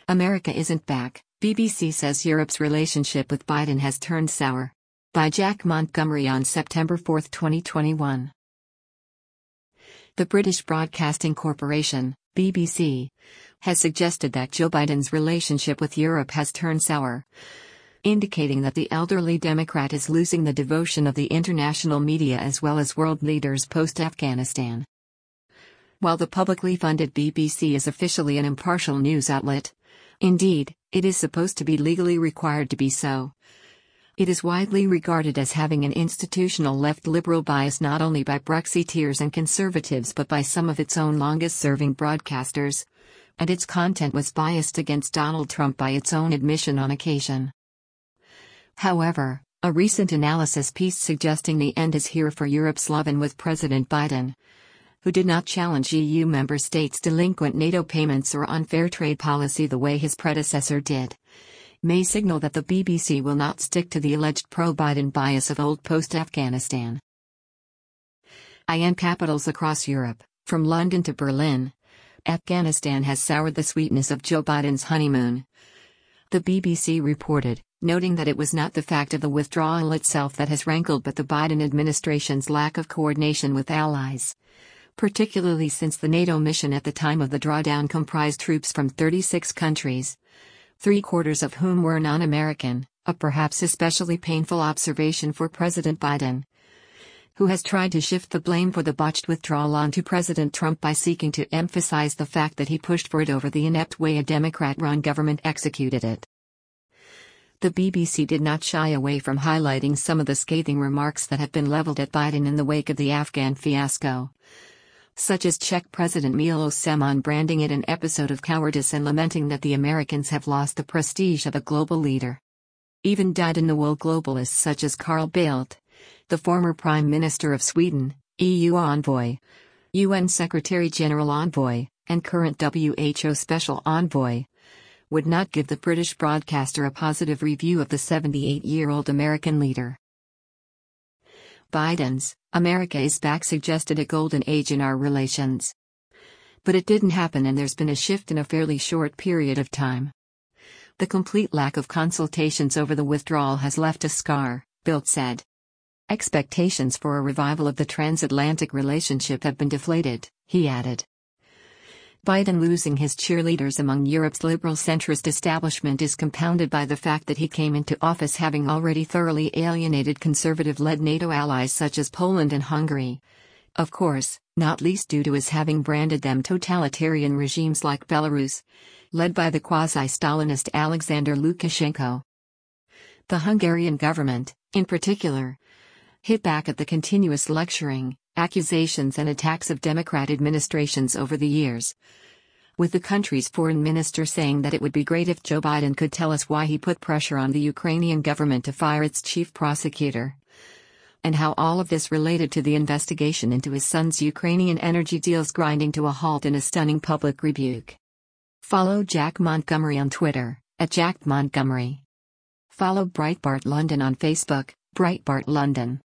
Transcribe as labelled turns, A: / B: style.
A: America isn't back, BBC says Europe's relationship with Biden has turned sour. By Jack Montgomery on September 4, 2021. The British Broadcasting Corporation, BBC, has suggested that Joe Biden's relationship with Europe has turned sour, indicating that the elderly Democrat is losing the devotion of the international media as well as world leaders post-Afghanistan. While the publicly funded BBC is officially an impartial news outlet, indeed, it is supposed to be legally required to be so. It is widely regarded as having an institutional left liberal bias not only by Brexiteers and conservatives but by some of its own longest-serving broadcasters, and its content was biased against Donald Trump by its own admission on occasion. However, a recent analysis piece suggesting the end is here for Europe's love-in with President Biden, who did not challenge EU member states' delinquent NATO payments or unfair trade policy the way his predecessor did, may signal that the BBC will not stick to the alleged pro-Biden bias of old post-Afghanistan. In capitals across Europe, from London to Berlin, Afghanistan has soured the sweetness of Joe Biden's honeymoon. The BBC reported, noting that it was not the fact of the withdrawal itself that has rankled but the Biden administration's lack of coordination with allies, particularly since the NATO mission at the time of the drawdown comprised troops from 36 countries, three-quarters of whom were non-American, a perhaps especially painful observation for President Biden, who has tried to shift the blame for the botched withdrawal onto President Trump by seeking to emphasize the fact that he pushed for it over the inept way a Democrat-run government executed it. The BBC did not shy away from highlighting some of the scathing remarks that have been leveled at Biden in the wake of the Afghan fiasco, such as Czech President Miloš Zeman branding it an episode of cowardice and lamenting that the Americans have lost the prestige of a global leader. Even dyed-in-the-wool globalists such as Carl Bildt, the former Prime Minister of Sweden, EU envoy, UN Secretary-General envoy, and current WHO Special Envoy, would not give the British broadcaster a positive review of the 78-year-old American leader. Biden's "America is back" suggested a golden age in our relations. But it didn't happen, and there's been a shift in a fairly short period of time. The complete lack of consultations over the withdrawal has left a scar, Bildt said. Expectations for a revival of the transatlantic relationship have been deflated, he added. Biden losing his cheerleaders among Europe's liberal centrist establishment is compounded by the fact that he came into office having already thoroughly alienated conservative-led NATO allies such as Poland and Hungary. Of course, not least due to his having branded them totalitarian regimes like Belarus, led by the quasi-Stalinist Alexander Lukashenko. The Hungarian government, in particular, hit back at the continuous lecturing, accusations and attacks of Democrat administrations over the years, with the country's foreign minister saying that it would be great if Joe Biden could tell us why he put pressure on the Ukrainian government to fire its chief prosecutor, and how all of this related to the investigation into his son's Ukrainian energy deals grinding to a halt in a stunning public rebuke. Follow Jack Montgomery on Twitter, @JackMontgomery. Follow Breitbart London on Facebook, Breitbart London.